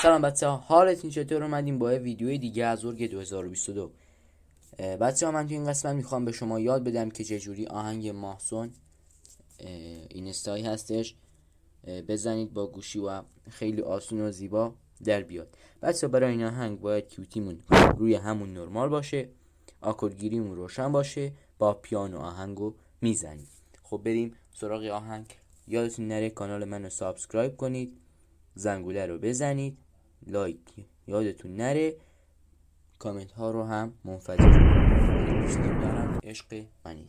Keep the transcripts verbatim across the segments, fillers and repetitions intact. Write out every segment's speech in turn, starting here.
سلام بچه ها، حالتون چطور؟ اومدیم با ویدیوی دیگه از ارگ دو هزار و بیست و دو. بچه ها من تو این قسمت میخوام به شما یاد بدم که چجوری آهنگ ماهسون اینستایی هستش بزنید با گوشی و خیلی آسون و زیبا در بیاد. بچه ها برای این آهنگ باید کیوتیمون روی همون نرمال باشه، آکوردگیریمون روشن باشه، با پیانو آهنگو میزنید. خب بریم سراغ آهنگ. یادتون نره کانال منو سابسکرایب کنید، زنگوله رو بزنید، لایک یادتون نره، کامنت ها رو هم منفجر کنید. دوست دارم، عشق منید.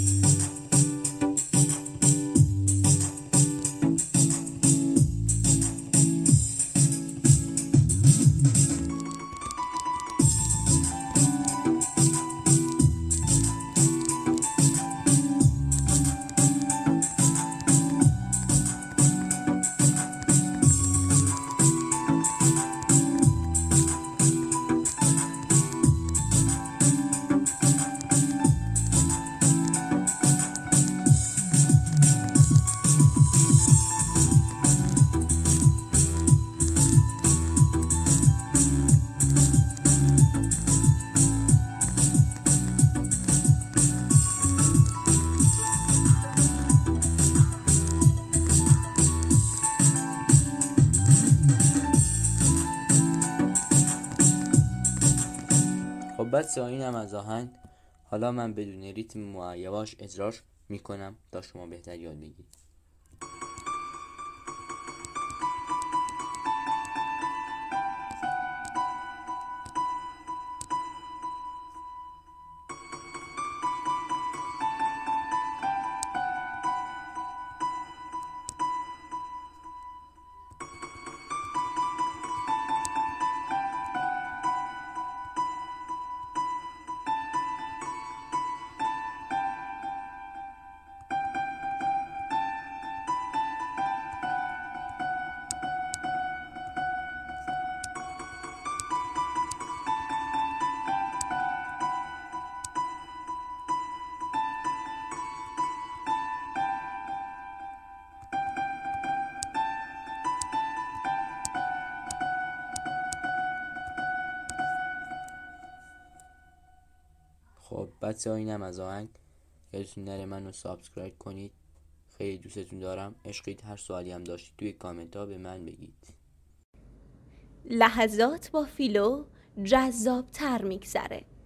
خب بچه ها اینم از آهنگ. حالا من بدون ریتم و یواش اجراش میکنم تا شما بهتر یاد بگیرید. خب بچه ها اینم از آهنگ. یادتون نره منو سابسکرایب کنید. خیلی دوستتون دارم، عشقید. هر سوالی هم داشتید توی کامنت ها به من بگید. لحظات با فیلو جذاب تر میگذره.